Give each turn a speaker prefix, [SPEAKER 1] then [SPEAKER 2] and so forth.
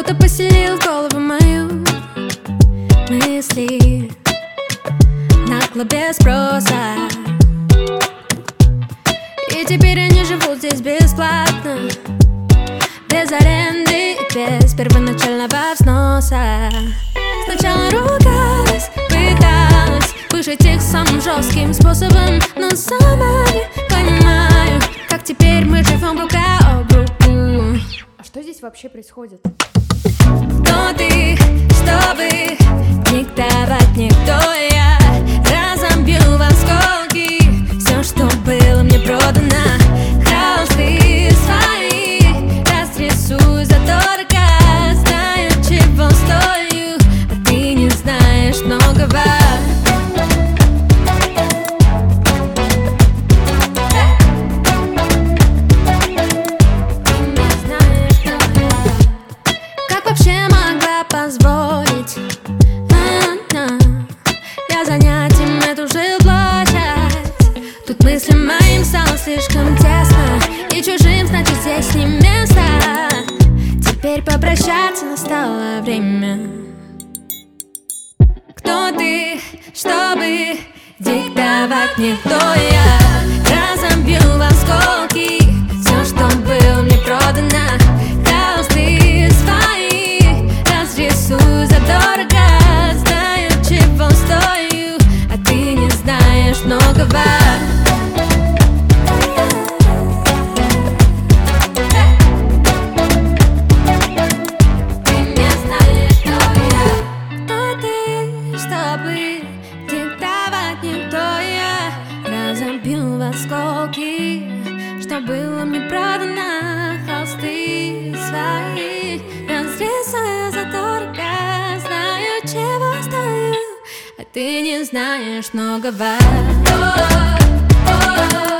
[SPEAKER 1] Кто-то поселил в голову мою мысли нагло без спроса. И теперь они живут здесь бесплатно, без аренды и без первоначального взноса. Сначала ругалась, пыталась выжить их самым жестким способом, но сама не понимаю, как теперь мы живем рука об руку.
[SPEAKER 2] А что здесь вообще происходит?
[SPEAKER 1] Кто ты, чтобы диктовать мне, кто я? Разобью в осколки все, что было мне продано. Холсты свои растрясу задорого. Знаю, чего стою, а ты не знаешь многого. Вообще могла позволить я занять им эту жилплощадь? Тут мыслям моим стало слишком тесно, и чужим, значит, здесь не место. Теперь попрощаться настало время. Кто ты, чтобы диктовать мне, кто я? Разобью в осколки все, что было мне продано. Холсты свои растрясу задорого. Знаю, чего стою, а ты не знаешь многого. Ты не знаешь, кто я. Кто ты, чтобы диктовать мне, кто я? Разобью в осколки, что было мне продано. Холсты свои разрезаю задорого. Знаю, чего стою, а ты не знаешь многого.